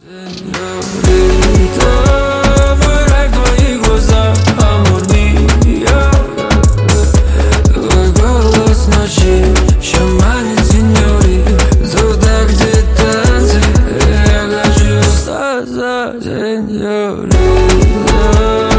Мой рай в твоих глазах, amor mio. Твой голос ночи еще манит, сеньори. Туда, где танцы, я хочу остаться, сеньори.